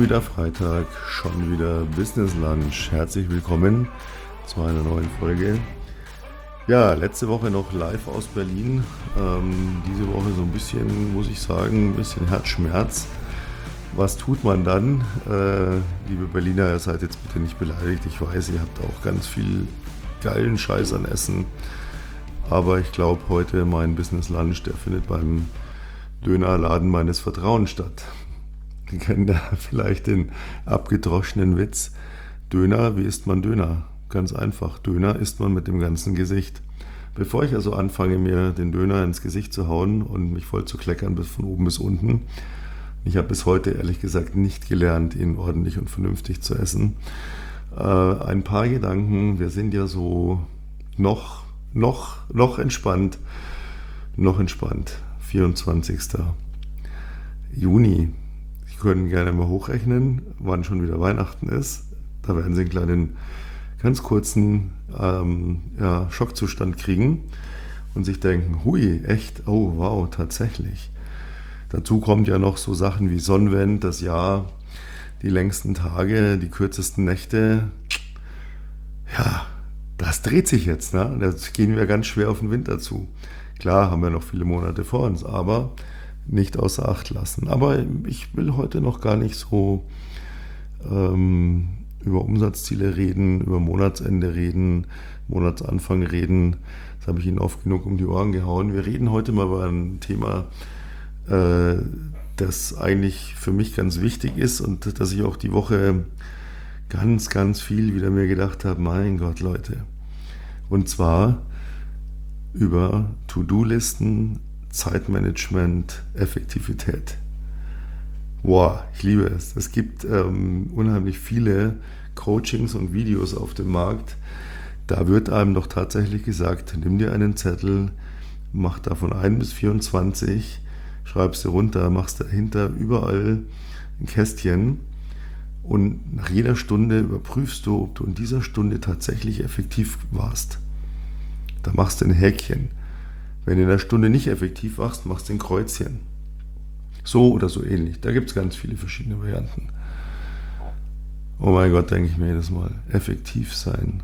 wieder Freitag, schon wieder Business Lunch. Herzlich willkommen zu einer neuen Folge. Ja, letzte Woche noch live aus Berlin. Diese Woche so ein bisschen, muss ich sagen, ein bisschen Herzschmerz. Was tut man dann? Liebe Berliner, ihr seid jetzt bitte nicht beleidigt. Ich weiß, ihr habt auch ganz viel geilen Scheiß an Essen. Aber ich glaube, heute mein Business Lunch, der findet beim Dönerladen meines Vertrauens statt. Sie kennen da vielleicht den abgedroschenen Witz. Döner, wie isst man Döner? Ganz einfach, Döner isst man mit dem ganzen Gesicht. Bevor ich also anfange, mir den Döner ins Gesicht zu hauen und mich voll zu kleckern bis von oben bis unten, ich habe bis heute ehrlich gesagt nicht gelernt, ihn ordentlich und vernünftig zu essen. Ein paar Gedanken, wir sind ja so noch entspannt, 24. Juni. Sie können gerne mal hochrechnen, wann schon wieder Weihnachten ist. Da werden Sie einen kleinen, ganz kurzen Schockzustand kriegen und sich denken, hui, echt, oh wow, tatsächlich. Dazu kommt ja noch so Sachen wie Sonnenwend, das Jahr, die längsten Tage, die kürzesten Nächte. Ja, das dreht sich jetzt, ne? Da gehen wir ganz schwer auf den Winter zu. Klar haben wir noch viele Monate vor uns, aber nicht außer Acht lassen. Aber ich will heute noch gar nicht so über Umsatzziele reden, über Monatsende reden, Monatsanfang reden. Das habe ich Ihnen oft genug um die Ohren gehauen. Wir reden heute mal über ein Thema, das eigentlich für mich ganz wichtig ist und dass ich auch die Woche ganz, ganz viel wieder mir gedacht habe, mein Gott, Leute. Und zwar über To-Do-Listen, Zeitmanagement, Effektivität. Wow, ich liebe es. Es gibt unheimlich viele Coachings und Videos auf dem Markt. Da wird einem doch tatsächlich gesagt, nimm dir einen Zettel, mach davon 1 bis 24, schreibst du runter, machst dahinter überall ein Kästchen und nach jeder Stunde überprüfst du, ob du in dieser Stunde tatsächlich effektiv warst. Da machst du ein Häkchen. Wenn du in der Stunde nicht effektiv warst, machst du ein Kreuzchen. So oder so ähnlich. Da gibt es ganz viele verschiedene Varianten. Oh mein Gott, denke ich mir jedes Mal. Effektiv sein.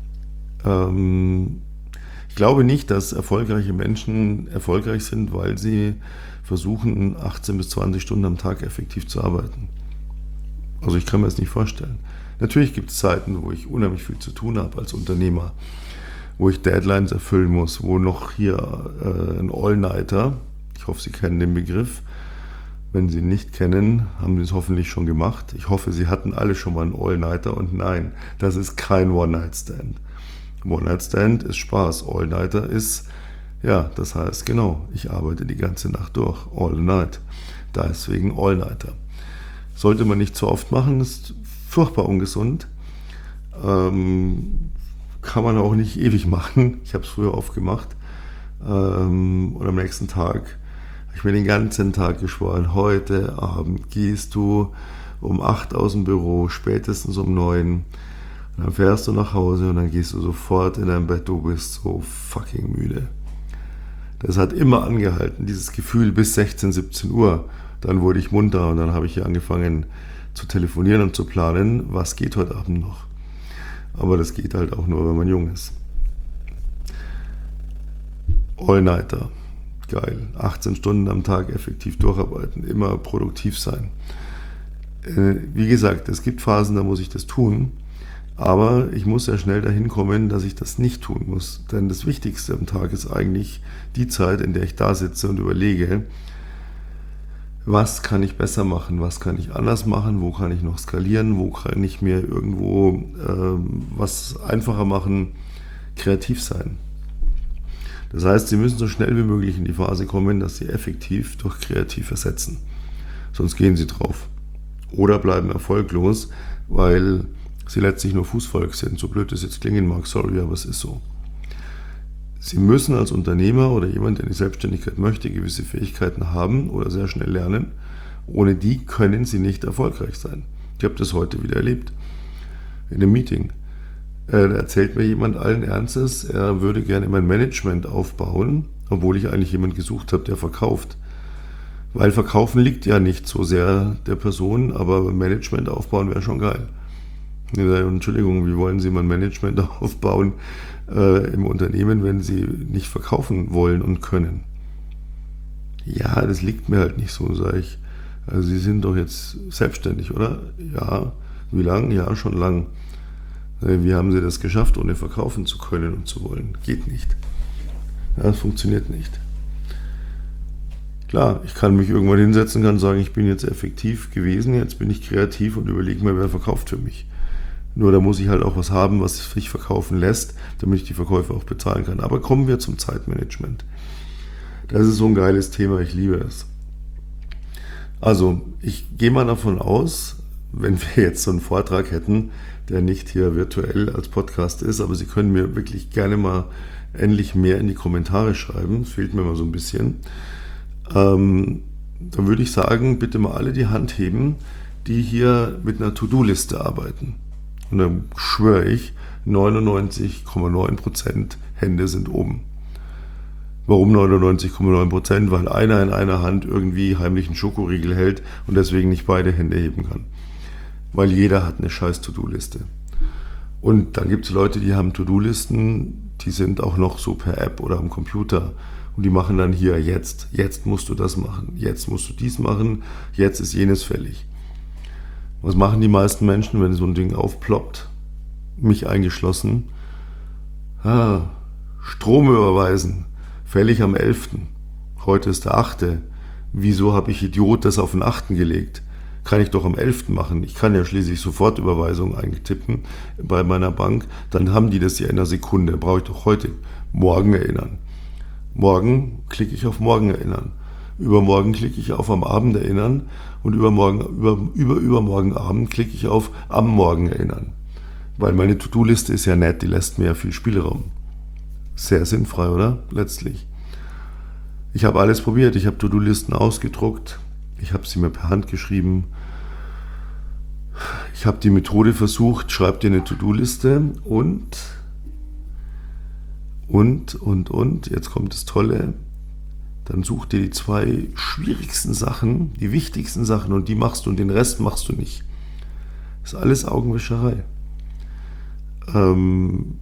Ich glaube nicht, dass erfolgreiche Menschen erfolgreich sind, weil sie versuchen, 18 bis 20 Stunden am Tag effektiv zu arbeiten. Also ich kann mir das nicht vorstellen. Natürlich gibt es Zeiten, wo ich unheimlich viel zu tun habe als Unternehmer, wo ich Deadlines erfüllen muss, wo noch hier ein All-Nighter, ich hoffe, Sie kennen den Begriff. Wenn Sie ihn nicht kennen, haben Sie es hoffentlich schon gemacht. Ich hoffe, Sie hatten alle schon mal einen All-Nighter und nein, das ist kein One-Night-Stand. One-Night-Stand ist Spaß, All-Nighter ist, ja, das heißt genau, ich arbeite die ganze Nacht durch, all night. Deswegen All-Nighter. Sollte man nicht zu oft machen, ist furchtbar ungesund. Kann man auch nicht ewig machen. Ich habe es früher oft gemacht. Und am nächsten Tag habe ich mir den ganzen Tag geschworen, heute Abend gehst du um 8 aus dem Büro, spätestens um 9. Und dann fährst du nach Hause und dann gehst du sofort in dein Bett, du bist so fucking müde. Das hat immer angehalten, dieses Gefühl bis 16, 17 Uhr. Dann wurde ich munter und dann habe ich hier angefangen zu telefonieren und zu planen, was geht heute Abend noch. Aber das geht halt auch nur, wenn man jung ist. All-Nighter, geil. 18 Stunden am Tag effektiv durcharbeiten, immer produktiv sein. Wie gesagt, es gibt Phasen, da muss ich das tun, aber ich muss sehr schnell dahin kommen, dass ich das nicht tun muss. Denn das Wichtigste am Tag ist eigentlich die Zeit, in der ich da sitze und überlege, was kann ich besser machen, was kann ich anders machen, wo kann ich noch skalieren, wo kann ich mir irgendwo was einfacher machen, kreativ sein. Das heißt, Sie müssen so schnell wie möglich in die Phase kommen, dass Sie effektiv durch kreativ ersetzen. Sonst gehen Sie drauf. Oder bleiben erfolglos, weil Sie letztlich nur Fußvolk sind. So blöd es jetzt klingen mag, sorry, aber es ist so. Sie müssen als Unternehmer oder jemand, der in die Selbstständigkeit möchte, gewisse Fähigkeiten haben oder sehr schnell lernen. Ohne die können Sie nicht erfolgreich sein. Ich habe das heute wieder erlebt. In einem Meeting. Da erzählt mir jemand allen Ernstes, er würde gerne mein Management aufbauen, obwohl ich eigentlich jemanden gesucht habe, der verkauft. Weil Verkaufen liegt ja nicht so sehr der Person, aber Management aufbauen wäre schon geil. Entschuldigung, wie wollen Sie mal Management aufbauen im Unternehmen, wenn Sie nicht verkaufen wollen und können? Ja, das liegt mir halt nicht so, sage ich. Also Sie sind doch jetzt selbstständig, oder? Ja. Wie lang? Ja, schon lang. Wie haben Sie das geschafft, ohne verkaufen zu können und zu wollen? Geht nicht. Ja, das funktioniert nicht. Klar, ich kann mich irgendwann hinsetzen, kann sagen, ich bin jetzt effektiv gewesen, jetzt bin ich kreativ und überlege mir, wer verkauft für mich. Nur da muss ich halt auch was haben, was sich verkaufen lässt, damit ich die Verkäufe auch bezahlen kann. Aber kommen wir zum Zeitmanagement. Das ist so ein geiles Thema, ich liebe es. Also, ich gehe mal davon aus, wenn wir jetzt so einen Vortrag hätten, der nicht hier virtuell als Podcast ist, aber Sie können mir wirklich gerne mal endlich mehr in die Kommentare schreiben, es fehlt mir mal so ein bisschen. Dann würde ich sagen, bitte mal alle die Hand heben, die hier mit einer To-Do-Liste arbeiten. Und dann schwöre ich, 99,9% Hände sind oben. Warum 99,9%? Weil einer in einer Hand irgendwie heimlich einen Schokoriegel hält und deswegen nicht beide Hände heben kann. Weil jeder hat eine scheiß To-Do-Liste. Und dann gibt es Leute, die haben To-Do-Listen, die sind auch noch so per App oder am Computer. Und die machen dann hier, jetzt musst du das machen, jetzt musst du dies machen, jetzt ist jenes fällig. Was machen die meisten Menschen, wenn so ein Ding aufploppt? Mich eingeschlossen. Strom überweisen, fällig am 11. Heute ist der 8. Wieso habe ich Idiot das auf den 8. gelegt? Kann ich doch am 11. machen. Ich kann ja schließlich Sofortüberweisung eingetippen bei meiner Bank. Dann haben die das ja in einer Sekunde. Brauche ich doch heute. Morgen erinnern. Morgen klicke ich auf Morgen erinnern. Übermorgen klicke ich auf am Abend erinnern und übermorgen Abend klicke ich auf am Morgen erinnern. Weil meine To-Do-Liste ist ja nett, die lässt mir ja viel Spielraum. Sehr sinnfrei, oder? Letztlich. Ich habe alles probiert. Ich habe To-Do-Listen ausgedruckt. Ich habe sie mir per Hand geschrieben. Ich habe die Methode versucht, schreib dir eine To-Do-Liste und, jetzt kommt das Tolle, dann such dir die 2 schwierigsten Sachen, die wichtigsten Sachen und die machst du und den Rest machst du nicht. Das ist alles Augenwischerei. Und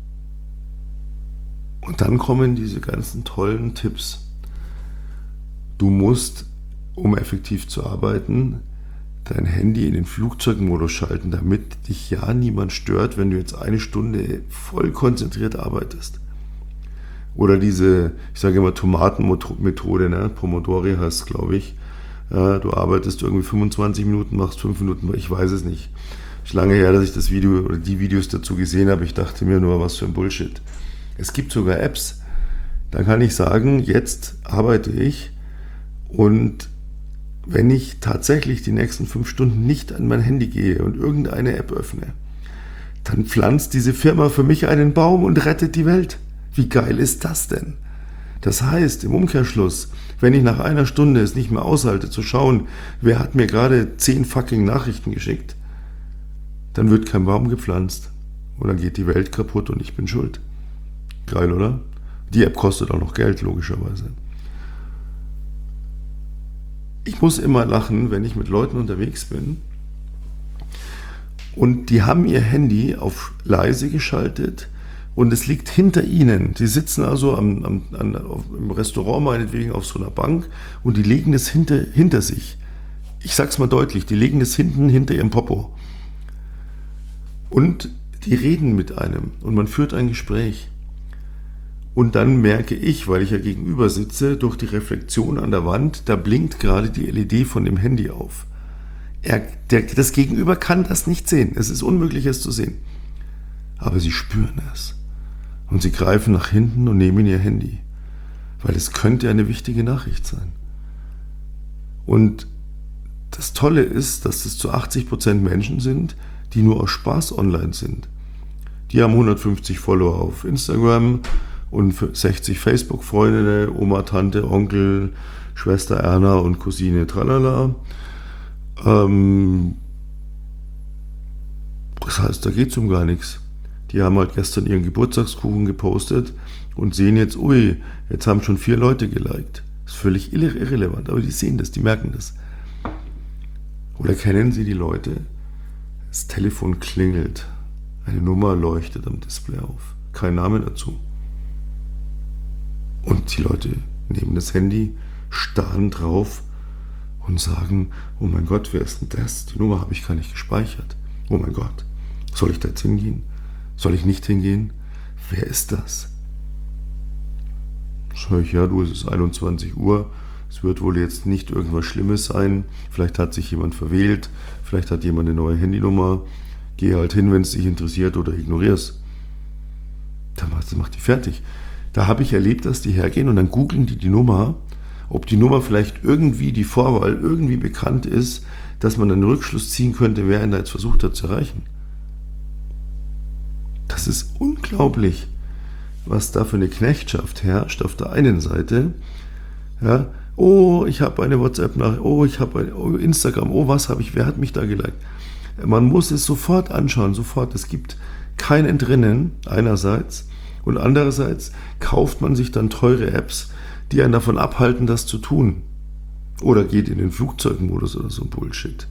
dann kommen diese ganzen tollen Tipps. Du musst, um effektiv zu arbeiten, dein Handy in den Flugzeugmodus schalten, damit dich ja niemand stört, wenn du jetzt 1 Stunde voll konzentriert arbeitest. Oder diese, ich sage immer Tomatenmethode, ne? Pomodori heißt es, glaube ich. Du arbeitest irgendwie 25 Minuten, machst 5 Minuten, ich weiß es nicht. Ist lange her, dass ich das Video oder die Videos dazu gesehen habe. Ich dachte mir nur, was für ein Bullshit. Es gibt sogar Apps. Da kann ich sagen, jetzt arbeite ich und wenn ich tatsächlich die nächsten 5 Stunden nicht an mein Handy gehe und irgendeine App öffne, dann pflanzt diese Firma für mich einen Baum und rettet die Welt. Wie geil ist das denn? Das heißt, im Umkehrschluss, wenn ich nach 1 Stunde es nicht mehr aushalte zu schauen, wer hat mir gerade 10 fucking Nachrichten geschickt, dann wird kein Baum gepflanzt und dann geht die Welt kaputt und ich bin schuld. Geil, oder? Die App kostet auch noch Geld, logischerweise. Ich muss immer lachen, wenn ich mit Leuten unterwegs bin und die haben ihr Handy auf leise geschaltet und es liegt hinter ihnen. Die sitzen also im Restaurant meinetwegen auf so einer Bank und die legen es hinter sich. Ich sag's mal deutlich, die legen es hinter ihrem Popo. Und die reden mit einem und man führt ein Gespräch. Und dann merke ich, weil ich ja gegenüber sitze, durch die Reflexion an der Wand, da blinkt gerade die LED von dem Handy auf. Das Gegenüber kann das nicht sehen. Es ist unmöglich, es zu sehen. Aber sie spüren es. Und sie greifen nach hinten und nehmen ihr Handy. Weil es könnte eine wichtige Nachricht sein. Und das Tolle ist, dass es zu 80% Menschen sind, die nur aus Spaß online sind. Die haben 150 Follower auf Instagram und 60 Facebook-Freunde, Oma, Tante, Onkel, Schwester Erna und Cousine Tralala. Das heißt, da geht es um gar nichts. Die haben halt gestern ihren Geburtstagskuchen gepostet und sehen jetzt, ui, jetzt haben schon 4 Leute geliked. Das ist völlig irrelevant, aber die sehen das, die merken das. Oder kennen Sie die Leute? Das Telefon klingelt, eine Nummer leuchtet am Display auf, kein Name dazu. Und die Leute nehmen das Handy, starren drauf und sagen, oh mein Gott, wer ist denn das? Die Nummer habe ich gar nicht gespeichert. Oh mein Gott, soll ich da jetzt hingehen? Soll ich nicht hingehen? Wer ist das? Sag ich, ja, du, es ist 21 Uhr, es wird wohl jetzt nicht irgendwas Schlimmes sein, vielleicht hat sich jemand verwählt, vielleicht hat jemand eine neue Handynummer, geh halt hin, wenn es dich interessiert oder ignorier's. Dann macht die fertig. Da habe ich erlebt, dass die hergehen und dann googeln die Nummer, ob die Nummer vielleicht irgendwie, die Vorwahl irgendwie bekannt ist, dass man einen Rückschluss ziehen könnte, wer ihn da jetzt versucht hat zu erreichen. Das ist unglaublich, was da für eine Knechtschaft herrscht auf der einen Seite. Ja, oh, ich habe eine WhatsApp-Nachricht, oh, ich habe Instagram, oh, was habe ich, wer hat mich da geliked? Man muss es sofort anschauen, sofort. Es gibt kein Entrinnen einerseits und andererseits kauft man sich dann teure Apps, die einen davon abhalten, das zu tun. Oder geht in den Flugzeugmodus oder so ein Bullshit.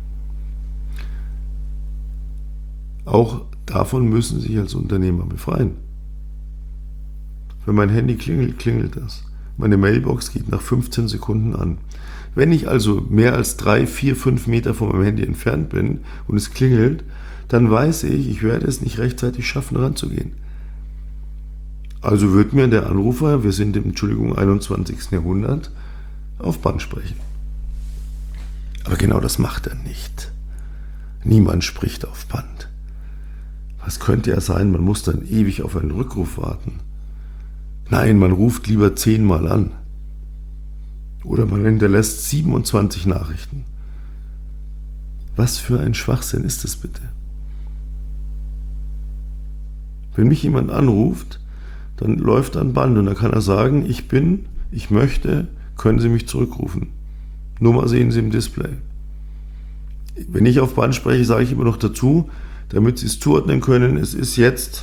Auch davon müssen Sie sich als Unternehmer befreien. Wenn mein Handy klingelt, klingelt das. Meine Mailbox geht nach 15 Sekunden an. Wenn ich also mehr als 3, 4, 5 Meter von meinem Handy entfernt bin und es klingelt, dann weiß ich, ich werde es nicht rechtzeitig schaffen, ranzugehen. Also wird mir der Anrufer, wir sind im 21. Jahrhundert, auf Band sprechen. Aber genau das macht er nicht. Niemand spricht auf Band. Was könnte er sein? Man muss dann ewig auf einen Rückruf warten. Nein, man ruft lieber 10-mal an. Oder man hinterlässt 27 Nachrichten. Was für ein Schwachsinn ist das bitte? Wenn mich jemand anruft, dann läuft ein Band und dann kann er sagen, ich möchte, können Sie mich zurückrufen. Nummer sehen Sie im Display. Wenn ich auf Band spreche, sage ich immer noch dazu, damit Sie es zuordnen können, es ist jetzt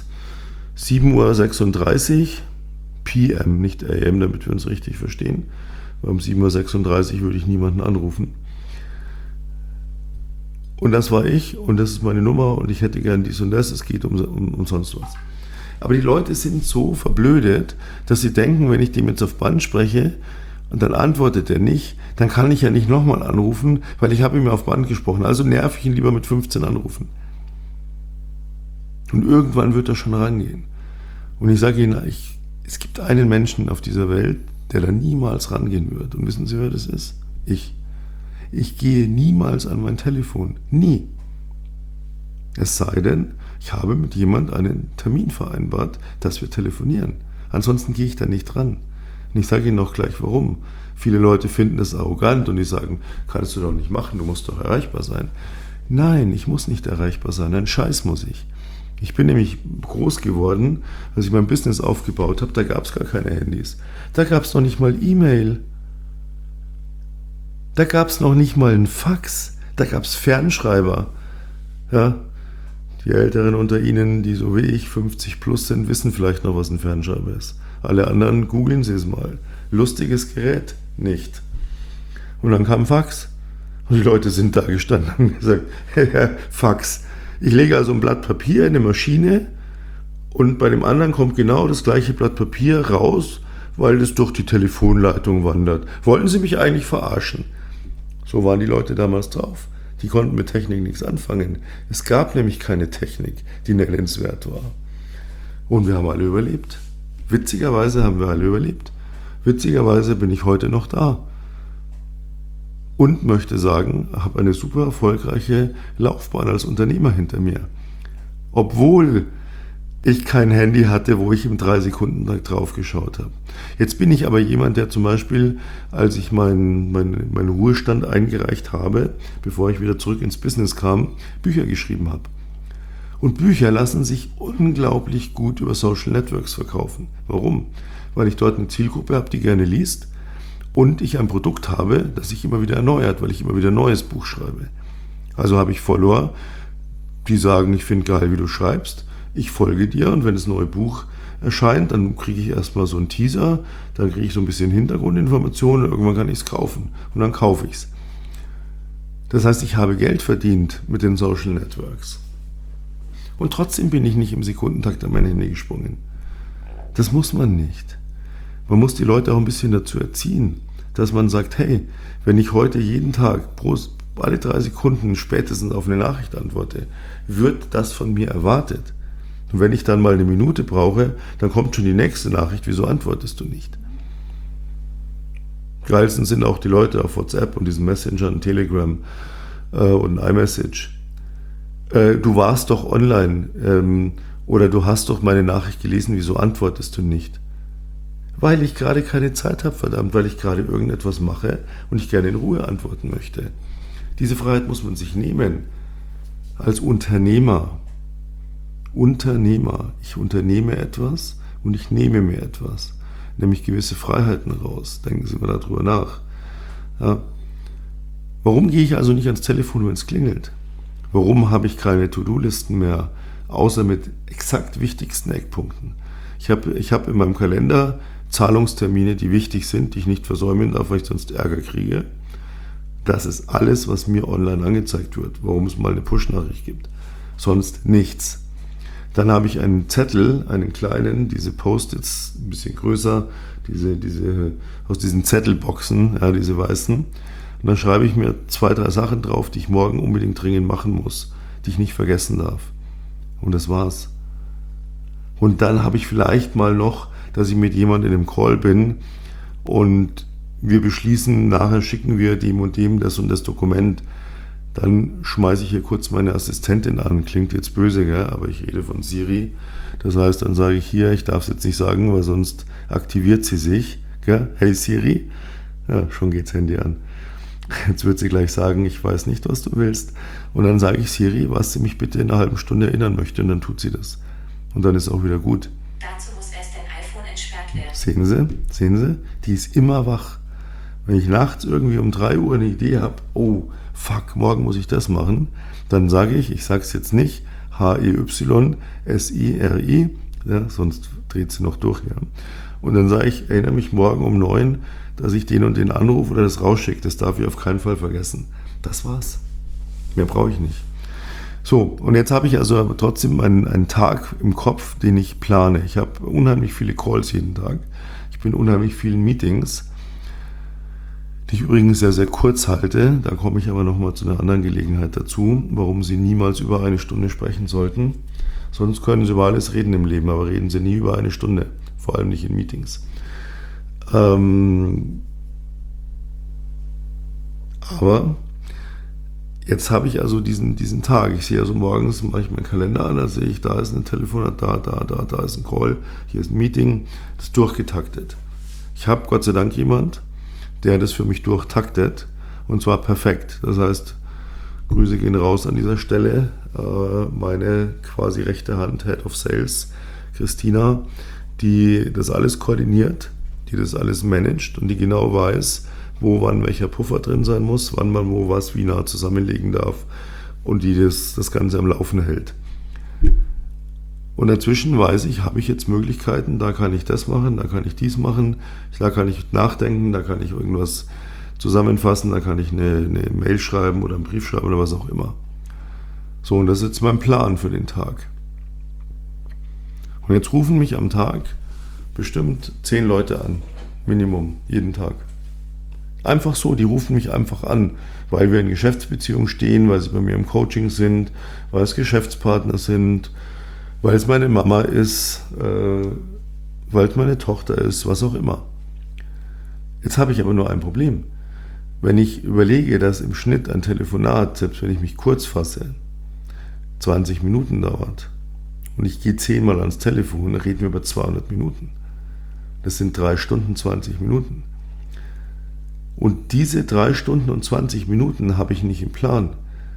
7:36 Uhr, PM, nicht AM, damit wir uns richtig verstehen. Weil um 7:36 Uhr würde ich niemanden anrufen. Und das war ich und das ist meine Nummer und ich hätte gern dies und das, es geht um sonst was. Aber die Leute sind so verblödet, dass sie denken, wenn ich dem jetzt auf Band spreche und dann antwortet er nicht, dann kann ich ja nicht nochmal anrufen, weil ich habe ihm auf Band gesprochen. Also nerv ich ihn lieber mit 15 Anrufen. Und irgendwann wird er schon rangehen. Und ich sage Ihnen, es gibt einen Menschen auf dieser Welt, der da niemals rangehen wird. Und wissen Sie, wer das ist? Ich. Ich gehe niemals an mein Telefon. Nie. Es sei denn, ich habe mit jemand einen Termin vereinbart, dass wir telefonieren. Ansonsten gehe ich da nicht dran. Und ich sage Ihnen auch gleich warum. Viele Leute finden das arrogant und die sagen, kannst du doch nicht machen, du musst doch erreichbar sein. Nein, ich muss nicht erreichbar sein, einen Scheiß muss ich. Ich bin nämlich groß geworden, als ich mein Business aufgebaut habe, da gab es gar keine Handys. Da gab es noch nicht mal E-Mail. Da gab es noch nicht mal einen Fax. Da gab es Fernschreiber. Ja, die Älteren unter Ihnen, die so wie ich 50 plus sind, wissen vielleicht noch, was ein Fernschreiber ist. Alle anderen, googeln Sie es mal. Lustiges Gerät? Nicht. Und dann kam Fax. Und die Leute sind da gestanden und haben gesagt, Fax. Ich lege also ein Blatt Papier in eine Maschine und bei dem anderen kommt genau das gleiche Blatt Papier raus, weil es durch die Telefonleitung wandert. Wollten Sie mich eigentlich verarschen? So waren die Leute damals drauf. Die konnten mit Technik nichts anfangen. Es gab nämlich keine Technik, die nennenswert war. Und wir haben alle überlebt. Witzigerweise haben wir alle überlebt. Witzigerweise bin ich heute noch da. Und möchte sagen, habe eine super erfolgreiche Laufbahn als Unternehmer hinter mir. Obwohl ich kein Handy hatte, wo ich im 3-Sekunden-Takt drauf geschaut habe. Jetzt bin ich aber jemand, der zum Beispiel, als ich meinen Ruhestand eingereicht habe, bevor ich wieder zurück ins Business kam, Bücher geschrieben habe. Und Bücher lassen sich unglaublich gut über Social Networks verkaufen. Warum? Weil ich dort eine Zielgruppe habe, die gerne liest und ich ein Produkt habe, das sich immer wieder erneuert, weil ich immer wieder ein neues Buch schreibe. Also habe ich Follower, die sagen, ich finde geil, wie du schreibst. Ich folge dir und wenn das neue Buch erscheint, dann kriege ich erstmal so einen Teaser, dann kriege ich so ein bisschen Hintergrundinformationen, irgendwann kann ich es kaufen und dann kaufe ich es. Das heißt, ich habe Geld verdient mit den Social Networks. Und trotzdem bin ich nicht im Sekundentakt an mein Handy gesprungen. Das muss man nicht. Man muss die Leute auch ein bisschen dazu erziehen, dass man sagt, hey, wenn ich heute jeden Tag alle 3 Sekunden spätestens auf eine Nachricht antworte, wird das von mir erwartet. Und wenn ich dann mal eine Minute brauche, dann kommt schon die nächste Nachricht, wieso antwortest du nicht? Geilsten sind auch die Leute auf WhatsApp und diesen Messengern, Telegram und iMessage. Du warst doch online oder du hast doch meine Nachricht gelesen, wieso antwortest du nicht? Weil ich gerade keine Zeit habe, verdammt, weil ich gerade irgendetwas mache und ich gerne in Ruhe antworten möchte. Diese Freiheit muss man sich nehmen. Als Unternehmer. Ich unternehme etwas und ich nehme mir etwas. Nämlich gewisse Freiheiten raus. Denken Sie mal darüber nach. Ja. Warum gehe ich also nicht ans Telefon, wenn es klingelt? Warum habe ich keine To-Do-Listen mehr, außer mit exakt wichtigsten Eckpunkten? Ich hab in meinem Kalender Zahlungstermine, die wichtig sind, die ich nicht versäumen darf, weil ich sonst Ärger kriege. Das ist alles, was mir online angezeigt wird, warum es mal eine Push-Nachricht gibt. Sonst nichts. Dann habe ich einen Zettel, einen kleinen, diese Post-its, ein bisschen größer, diese aus diesen Zettelboxen, ja, diese weißen. Und dann schreibe ich mir 2, 3 Sachen drauf, die ich morgen unbedingt dringend machen muss, die ich nicht vergessen darf. Und das war's. Und dann habe ich vielleicht mal noch, dass ich mit jemandem in einem Call bin und wir beschließen, nachher schicken wir dem und dem das und das Dokument. Dann schmeiße ich hier kurz meine Assistentin an. Klingt jetzt böse, gell? Aber ich rede von Siri. Das heißt, dann sage ich hier, ich darf es jetzt nicht sagen, weil sonst aktiviert sie sich. Gell? Hey Siri. Ja, schon geht's Handy an. Jetzt wird sie gleich sagen, ich weiß nicht, was du willst. Und dann sage ich Siri, was sie mich bitte in einer halben Stunde erinnern möchte. Und dann tut sie das. Und dann ist auch wieder gut. Dazu muss erst dein iPhone entsperrt werden. Sehen Sie? Die ist immer wach. Wenn ich nachts irgendwie um 3 Uhr eine Idee habe, oh, fuck, morgen muss ich das machen, dann sage ich sage es jetzt nicht, HEYSIRI, ja, sonst dreht sie noch durch. Ja. Und dann sage ich, erinnere mich morgen um 9, dass ich den und den anrufe oder das rausschicke. Das darf ich auf keinen Fall vergessen. Das war's. Mehr brauche ich nicht. So, und jetzt habe ich also aber trotzdem einen Tag im Kopf, den ich plane. Ich habe unheimlich viele Calls jeden Tag. Ich bin unheimlich vielen Meetings, die ich übrigens sehr, sehr kurz halte. Da komme ich aber nochmal zu einer anderen Gelegenheit dazu, warum Sie niemals über 1 Stunde sprechen sollten. Sonst können Sie über alles reden im Leben, aber reden Sie nie über 1 Stunde, vor allem nicht in Meetings. Aber jetzt habe ich also diesen Tag. Ich sehe also morgens, mache ich meinen Kalender an, da sehe ich, da ist ein Telefonat, da ist ein Call, hier ist ein Meeting, das ist durchgetaktet. Ich habe Gott sei Dank jemand, der das für mich durchtaktet und zwar perfekt. Das heißt, Grüße gehen raus an dieser Stelle. Meine quasi rechte Hand, Head of Sales, Christina, die das alles koordiniert, die das alles managt und die genau weiß, wo wann welcher Puffer drin sein muss, wann man wo was wie nah zusammenlegen darf und die das Ganze am Laufen hält. Und dazwischen weiß ich, habe ich jetzt Möglichkeiten, da kann ich das machen, da kann ich dies machen, da kann ich nachdenken, da kann ich irgendwas zusammenfassen, da kann ich eine Mail schreiben oder einen Brief schreiben oder was auch immer. So, und das ist jetzt mein Plan für den Tag. Und jetzt rufen mich am Tag bestimmt 10 Leute an, Minimum, jeden Tag. Einfach so, die rufen mich einfach an, weil wir in Geschäftsbeziehungen stehen, weil sie bei mir im Coaching sind, weil es Geschäftspartner sind, weil es meine Mama ist, weil es meine Tochter ist, was auch immer. Jetzt habe ich aber nur ein Problem. Wenn ich überlege, dass im Schnitt ein Telefonat, selbst wenn ich mich kurz fasse, 20 Minuten dauert und ich gehe 10-mal ans Telefon, dann reden wir über 200 Minuten. Das sind 3 Stunden 20 Minuten. Und diese 3 Stunden und 20 Minuten habe ich nicht im Plan.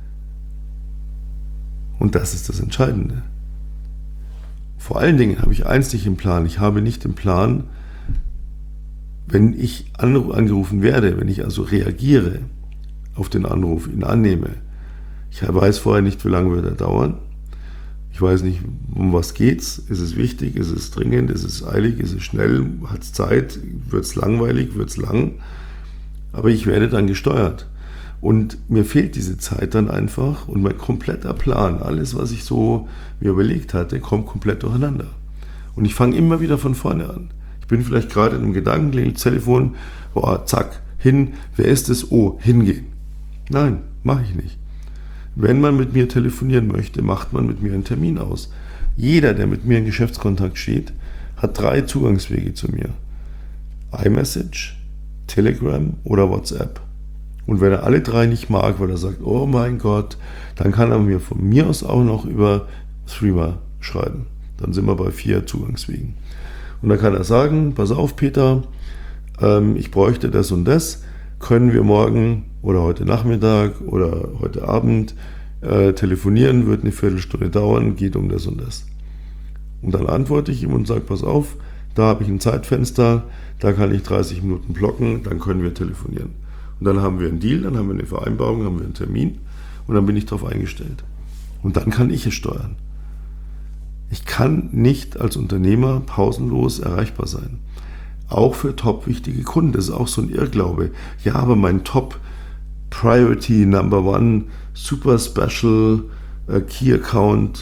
Und das ist das Entscheidende. Vor allen Dingen habe ich eins nicht im Plan. Ich habe nicht im Plan, wenn ich angerufen werde, wenn ich also reagiere auf den Anruf, ihn annehme. Ich weiß vorher nicht, wie lange wird er dauern. Ich weiß nicht, um was geht's. Ist es wichtig? Ist es dringend? Ist es eilig? Ist es schnell? Hat es Zeit? Wird es langweilig? Wird es lang? Aber ich werde dann gesteuert. Und mir fehlt diese Zeit dann einfach und mein kompletter Plan, alles, was ich so mir überlegt hatte, kommt komplett durcheinander. Und ich fange immer wieder von vorne an. Ich bin vielleicht gerade in einem Gedanken, klingelt das Telefon, zack, hin, wer ist es? Oh, hingehen. Nein, mache ich nicht. Wenn man mit mir telefonieren möchte, macht man mit mir einen Termin aus. Jeder, der mit mir in Geschäftskontakt steht, hat 3 Zugangswege zu mir. iMessage, Telegram oder WhatsApp. Und wenn er alle 3 nicht mag, weil er sagt, oh mein Gott, dann kann er mir von mir aus auch noch über Threema schreiben. Dann sind wir bei 4 Zugangswegen. Und dann kann er sagen, pass auf Peter, ich bräuchte das und das, können wir morgen oder heute Nachmittag oder heute Abend telefonieren, wird eine Viertelstunde dauern, geht um das und das. Und dann antworte ich ihm und sage, pass auf, da habe ich ein Zeitfenster, da kann ich 30 Minuten blocken, dann können wir telefonieren. Und dann haben wir einen Deal, dann haben wir eine Vereinbarung, haben wir einen Termin und dann bin ich darauf eingestellt. Und dann kann ich es steuern. Ich kann nicht als Unternehmer pausenlos erreichbar sein. Auch für top wichtige Kunden. Das ist auch so ein Irrglaube. Ja, aber mein Top Priority Number One Super Special Key Account,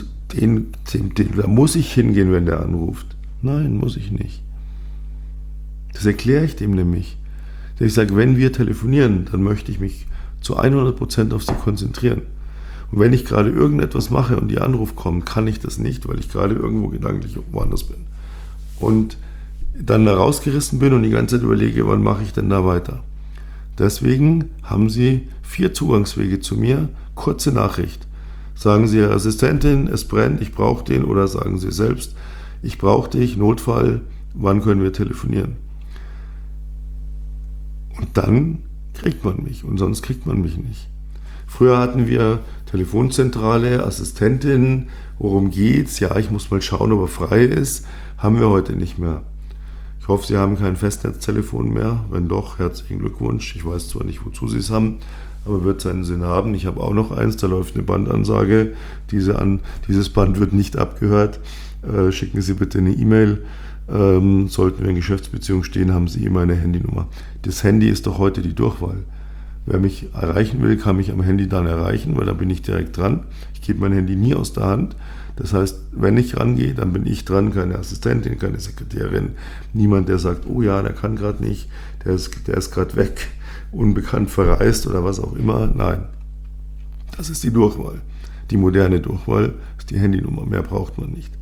da muss ich hingehen, wenn der anruft. Nein, muss ich nicht. Das erkläre ich dem nämlich. Ich sage, wenn wir telefonieren, dann möchte ich mich zu 100% auf sie konzentrieren. Und wenn ich gerade irgendetwas mache und die Anruf kommt, kann ich das nicht, weil ich gerade irgendwo gedanklich woanders bin. Und dann da rausgerissen bin und die ganze Zeit überlege, wann mache ich denn da weiter. Deswegen haben Sie 4 Zugangswege zu mir, kurze Nachricht. Sagen Sie, Herr Assistentin, es brennt, ich brauche den, oder sagen Sie selbst, ich brauche dich, Notfall, wann können wir telefonieren? Und dann kriegt man mich und sonst kriegt man mich nicht. Früher hatten wir Telefonzentrale, Assistentin, worum geht's? Ja, ich muss mal schauen, ob er frei ist. Haben wir heute nicht mehr. Ich hoffe, Sie haben kein Festnetztelefon mehr. Wenn doch, herzlichen Glückwunsch. Ich weiß zwar nicht, wozu Sie es haben, aber wird seinen Sinn haben. Ich habe auch noch eins, da läuft eine Bandansage. Dieses Band wird nicht abgehört. Schicken Sie bitte eine E-Mail. Sollten wir in Geschäftsbeziehung stehen, haben Sie immer eine Handynummer. Das Handy ist doch heute die Durchwahl. Wer mich erreichen will, kann mich am Handy dann erreichen, weil da bin ich direkt dran. Ich gebe mein Handy nie aus der Hand. Das heißt, wenn ich rangehe, dann bin ich dran, keine Assistentin, keine Sekretärin, niemand, der sagt, oh ja, der kann gerade nicht, der ist gerade weg, unbekannt verreist oder was auch immer. Nein, das ist die Durchwahl. Die moderne Durchwahl ist die Handynummer, mehr braucht man nicht.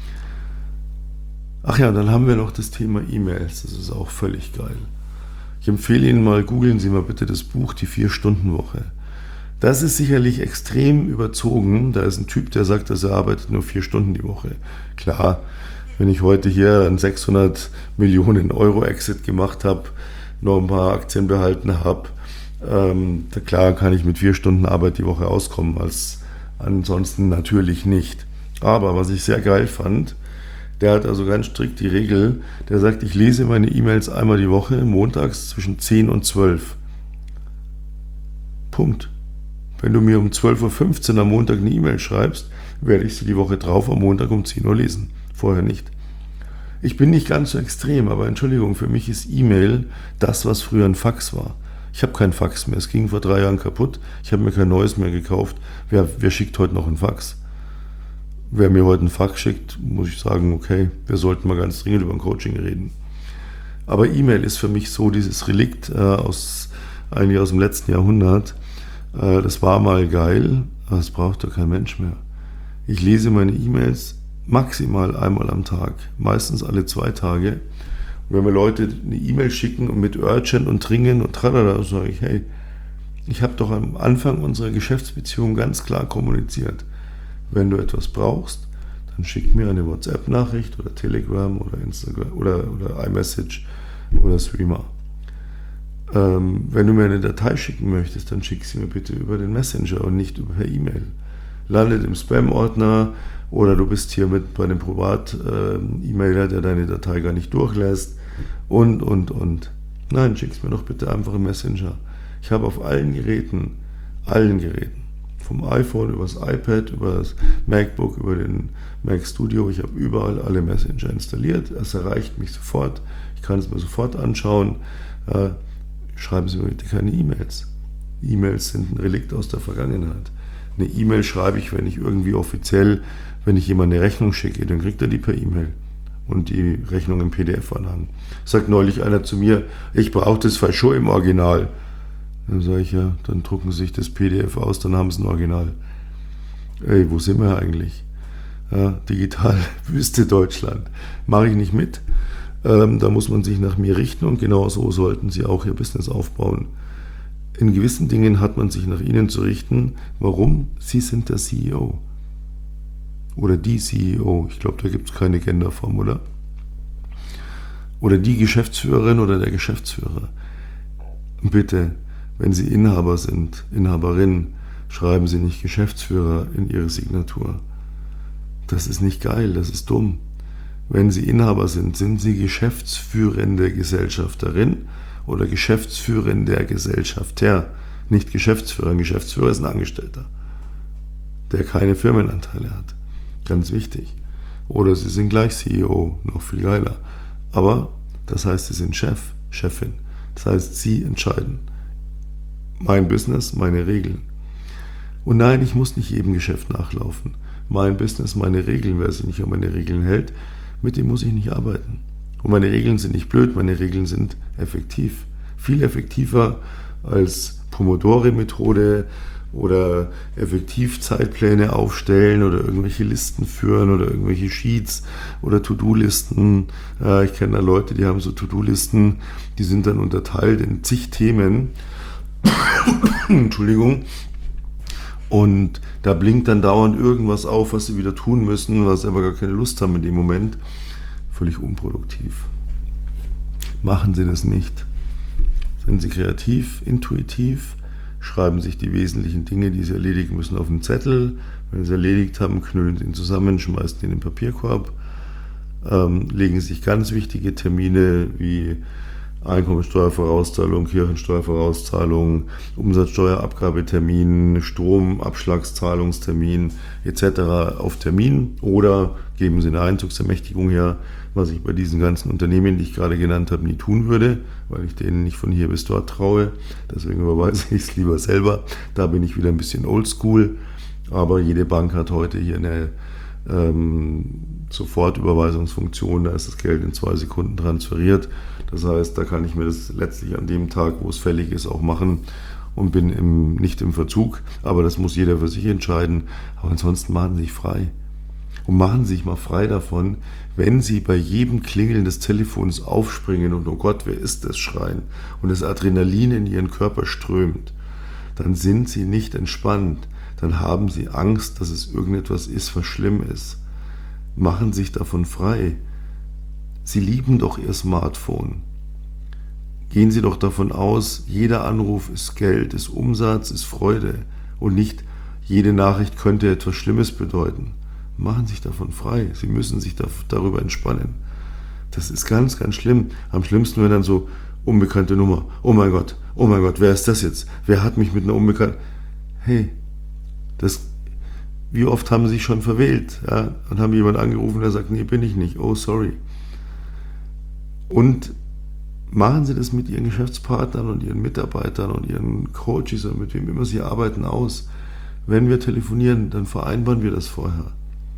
Ach ja, dann haben wir noch das Thema E-Mails, das ist auch völlig geil. Ich empfehle Ihnen mal, googeln Sie mal bitte das Buch Die 4-Stunden-Woche. Das ist sicherlich extrem überzogen. Da ist ein Typ, der sagt, dass er arbeitet nur 4 Stunden die Woche. Klar, wenn ich heute hier einen 600 Millionen Euro Exit gemacht habe, noch ein paar Aktien behalten habe, klar kann ich mit 4 Stunden Arbeit die Woche auskommen, ansonsten natürlich nicht. Aber was ich sehr geil fand, der hat also ganz strikt die Regel, der sagt, ich lese meine E-Mails einmal die Woche, montags zwischen 10 und 12. Punkt. Wenn du mir um 12.15 Uhr am Montag eine E-Mail schreibst, werde ich sie die Woche drauf am Montag um 10 Uhr lesen. Vorher nicht. Ich bin nicht ganz so extrem, aber Entschuldigung, für mich ist E-Mail das, was früher ein Fax war. Ich habe kein Fax mehr, es ging vor 3 Jahren kaputt, ich habe mir kein neues mehr gekauft. Wer schickt heute noch ein Fax? Wer mir heute einen Fax schickt, muss ich sagen, okay, wir sollten mal ganz dringend über ein Coaching reden. Aber E-Mail ist für mich so dieses Relikt eigentlich aus dem letzten Jahrhundert. Das war mal geil, aber das braucht doch kein Mensch mehr. Ich lese meine E-Mails maximal einmal am Tag, meistens alle 2 Tage. Und wenn mir Leute eine E-Mail schicken und mit Urgent und Dringend und tralala, sage ich, hey, ich habe doch am Anfang unserer Geschäftsbeziehung ganz klar kommuniziert. Wenn du etwas brauchst, dann schick mir eine WhatsApp-Nachricht oder Telegram oder Instagram oder iMessage oder Threema. Wenn du mir eine Datei schicken möchtest, dann schick sie mir bitte über den Messenger und nicht per E-Mail. Landet im Spam-Ordner oder du bist hier bei einem Privat-E-Mailer, der deine Datei gar nicht durchlässt und. Nein, schick's mir doch bitte einfach im Messenger. Ich habe auf allen Geräten, Vom iPhone über das iPad, über das MacBook, über den Mac Studio. Ich habe überall alle Messenger installiert. Es erreicht mich sofort. Ich kann es mir sofort anschauen. Schreiben Sie mir bitte keine E-Mails. E-Mails sind ein Relikt aus der Vergangenheit. Eine E-Mail schreibe ich, wenn ich irgendwie offiziell, wenn ich jemandem eine Rechnung schicke, dann kriegt er die per E-Mail und die Rechnung im PDF-Anhang. Sagt neulich einer zu mir, ich brauche das Fall schon im Original. Dann sage ich, ja, dann drucken Sie sich das PDF aus, dann haben Sie ein Original. Ey, wo sind wir eigentlich? Ja, digital Wüste Deutschland. Mache ich nicht mit. Da muss man sich nach mir richten und genau so sollten Sie auch Ihr Business aufbauen. In gewissen Dingen hat man sich nach Ihnen zu richten. Warum? Sie sind der CEO. Oder die CEO. Ich glaube, da gibt es keine Genderform, oder? Oder die Geschäftsführerin oder der Geschäftsführer. Bitte, wenn Sie Inhaber sind, Inhaberin, schreiben Sie nicht Geschäftsführer in Ihre Signatur. Das ist nicht geil, das ist dumm. Wenn Sie Inhaber sind, sind Sie geschäftsführende Gesellschafterin oder geschäftsführender Gesellschafter. Nicht Geschäftsführer. Ein Geschäftsführer ist ein Angestellter, der keine Firmenanteile hat. Ganz wichtig. Oder Sie sind gleich CEO, noch viel geiler. Aber das heißt, Sie sind Chef, Chefin. Das heißt, Sie entscheiden. Mein Business, meine Regeln. Und nein, ich muss nicht jedem Geschäft nachlaufen. Mein Business, meine Regeln. Wer sich nicht an meine Regeln hält, mit dem muss ich nicht arbeiten. Und meine Regeln sind nicht blöd, meine Regeln sind effektiv. Viel effektiver als Pomodori-Methode oder effektiv Zeitpläne aufstellen oder irgendwelche Listen führen oder irgendwelche Sheets oder To-Do-Listen. Ich kenne da Leute, die haben so To-Do-Listen, die sind dann unterteilt in zig Themen. Entschuldigung. Und da blinkt dann dauernd irgendwas auf, was sie wieder tun müssen, was sie aber gar keine Lust haben in dem Moment. Völlig unproduktiv. Machen Sie das nicht. Sind Sie kreativ, intuitiv, schreiben sich die wesentlichen Dinge, die Sie erledigen müssen, auf einen Zettel. Wenn Sie es erledigt haben, knüllen Sie ihn zusammen, schmeißen ihn in den Papierkorb, legen sich ganz wichtige Termine wie Einkommensteuervorauszahlung, Kirchensteuervorauszahlung, Umsatzsteuerabgabetermin, Stromabschlagszahlungstermin etc. auf Termin oder geben Sie eine Einzugsermächtigung her, was ich bei diesen ganzen Unternehmen, die ich gerade genannt habe, nie tun würde, weil ich denen nicht von hier bis dort traue. Deswegen überweise ich es lieber selber. Da bin ich wieder ein bisschen oldschool, aber jede Bank hat heute hier eine Sofortüberweisungsfunktion, da ist das Geld in 2 Sekunden transferiert. Das heißt, da kann ich mir das letztlich an dem Tag, wo es fällig ist, auch machen und bin nicht im Verzug. Aber das muss jeder für sich entscheiden. Aber ansonsten machen Sie sich frei. Und machen Sie sich mal frei davon, wenn Sie bei jedem Klingeln des Telefons aufspringen und oh Gott, wer ist das, schreien und das Adrenalin in Ihren Körper strömt, dann sind Sie nicht entspannt. Dann haben Sie Angst, dass es irgendetwas ist, was schlimm ist. Machen Sie sich davon frei. Sie lieben doch Ihr Smartphone. Gehen Sie doch davon aus, jeder Anruf ist Geld, ist Umsatz, ist Freude und nicht jede Nachricht könnte etwas Schlimmes bedeuten. Machen Sie sich davon frei. Sie müssen sich darüber entspannen. Das ist ganz, ganz schlimm. Am schlimmsten wäre dann so, unbekannte Nummer. Oh mein Gott, wer ist das jetzt? Wer hat mich mit einer unbekannten... Hey, wie oft haben Sie sich schon verwählt? Ja? Und haben jemanden angerufen, der sagt, nee, bin ich nicht. Oh, sorry. Und machen Sie das mit Ihren Geschäftspartnern und Ihren Mitarbeitern und Ihren Coaches und mit wem immer Sie arbeiten aus. Wenn wir telefonieren, dann vereinbaren wir das vorher.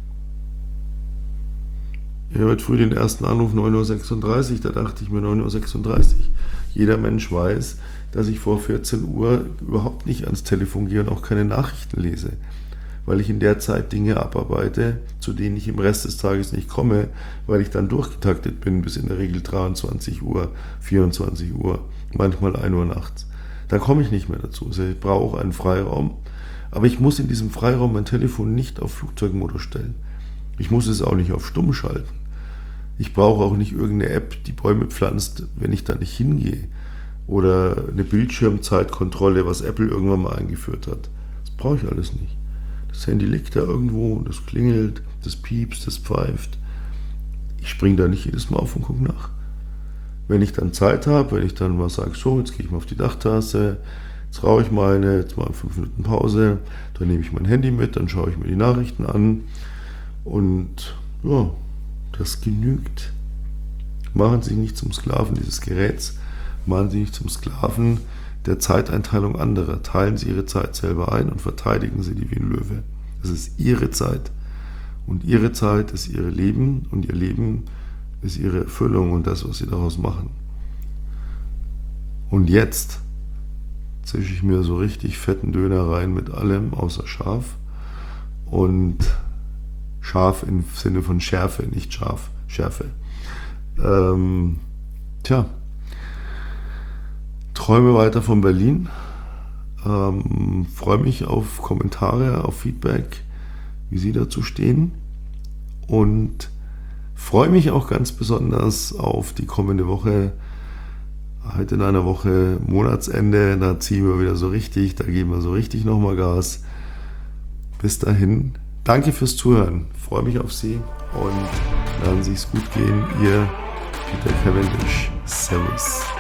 Ich habe heute früh den ersten Anruf 9:36 Uhr, da dachte ich mir 9:36 Uhr. Jeder Mensch weiß, dass ich vor 14 Uhr überhaupt nicht ans Telefon gehe und auch keine Nachrichten lese, weil ich in der Zeit Dinge abarbeite, zu denen ich im Rest des Tages nicht komme, weil ich dann durchgetaktet bin bis in der Regel 23 Uhr, 24 Uhr, manchmal 1 Uhr nachts. Dann komme ich nicht mehr dazu. Also ich brauche einen Freiraum, aber ich muss in diesem Freiraum mein Telefon nicht auf Flugzeugmodus stellen. Ich muss es auch nicht auf Stumm schalten. Ich brauche auch nicht irgendeine App, die Bäume pflanzt, wenn ich da nicht hingehe. Oder eine Bildschirmzeitkontrolle, was Apple irgendwann mal eingeführt hat. Das brauche ich alles nicht. Das Handy liegt da irgendwo, das klingelt, das piepst, das pfeift. Ich springe da nicht jedes Mal auf und gucke nach. Wenn ich dann Zeit habe, wenn ich dann mal sage, so, jetzt gehe ich mal auf die Dachterrasse, jetzt jetzt rauche ich jetzt mal 5 Minuten Pause, dann nehme ich mein Handy mit, dann schaue ich mir die Nachrichten an und ja, das genügt. Machen Sie sich nicht zum Sklaven dieses Geräts, machen Sie nicht zum Sklaven der Zeiteinteilung anderer. Teilen Sie Ihre Zeit selber ein und verteidigen Sie die wie ein Löwe. Das ist Ihre Zeit. Und Ihre Zeit ist Ihr Leben und Ihr Leben ist Ihre Erfüllung und das, was Sie daraus machen. Und jetzt zische ich mir so richtig fetten Döner rein mit allem außer scharf. Und scharf im Sinne von Schärfe, nicht scharf, Schärfe. Träume weiter von Berlin. Freue mich auf Kommentare, auf Feedback, wie Sie dazu stehen. Und freue mich auch ganz besonders auf die kommende Woche. Heute in einer Woche Monatsende, da ziehen wir wieder so richtig, da geben wir so richtig nochmal Gas. Bis dahin, danke fürs Zuhören, freue mich auf Sie und lassen Sie es gut gehen. Ihr Peter Cavendish. Servus.